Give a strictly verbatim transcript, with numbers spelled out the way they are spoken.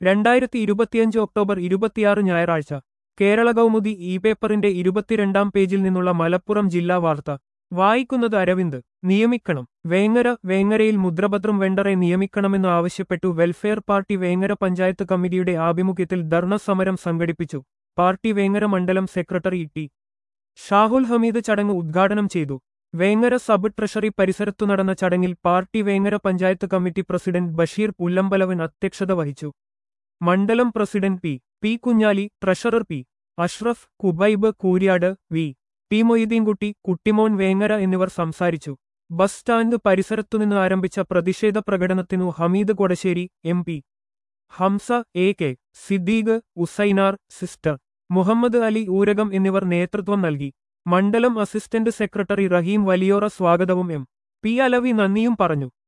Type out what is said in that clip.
രണ്ടായിരത്തി ഇരുപത്തിയഞ്ച് ഒക്ടോബർ ഇരുപത്തിയാറ് ഞായറാഴ്ച കേരള കൗമുദി ഇ പേപ്പറിന്റെ ഇരുപത്തിരണ്ടാം പേജിൽ നിന്നുള്ള മലപ്പുറം ജില്ലാ വാർത്ത വായിക്കുന്നത് അരവിന്ദ്. നിയമിക്കണം. വേങ്ങര വേങ്ങരയിൽ മുദ്രപത്രം വെണ്ടറെ നിയമിക്കണമെന്ന് ആവശ്യപ്പെട്ടു വെൽഫെയർ പാർട്ടി വേങ്ങര പഞ്ചായത്ത് കമ്മിറ്റിയുടെ ആഭിമുഖ്യത്തിൽ ധർണ സമരം സംഘടിപ്പിച്ചു. പാർട്ടി വേങ്ങര മണ്ഡലം സെക്രട്ടറി ടി ഷാഹുൽ ഹമീദ് ചടങ്ങ് ഉദ്ഘാടനം ചെയ്തു. വേങ്ങര സബ് ട്രഷറി പരിസരത്തു നടന്ന ചടങ്ങിൽ party Vengara panchayat committee president Basheer Pullambalavan അധ്യക്ഷത വഹിച്ചു. മണ്ഡലം president P P Kunhali, treasurer P Ashraf, Kubaib Kooriyad, V T Moideenkutty, Kuttimon Vengara എന്നിവർ സംസാരിച്ചു. ബസ് സ്റ്റാൻഡ് പരിസരത്തുനിന്ന് ആരംഭിച്ച പ്രതിഷേധ പ്രകടനത്തിനു Hameed Kodassery, M P Hamza, A K Siddique, Usainar, sister Muhammad Ali Oorakam എന്നിവർ നേതൃത്വം നൽകി. മണ്ഡലം അസിസ്റ്റന്റ് സെക്രട്ടറി റഹീം വലിയോറ സ്വാഗതവും എം പി അലവി നന്ദിയും പറഞ്ഞു.